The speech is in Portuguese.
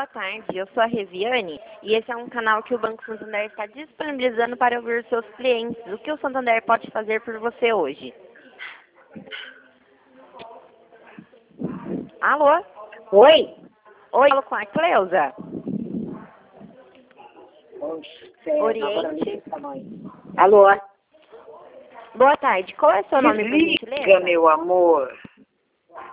tarde. Eu sou a Reviane e esse é um canal que o Banco Santander está disponibilizando para ouvir seus clientes. O que o Santander pode fazer por você hoje? Alô? Oi? Oi, falo com a Cleusa. Oriente. Alô? Boa tarde. Qual é o seu nome, por Desliga, gentileza? meu amor.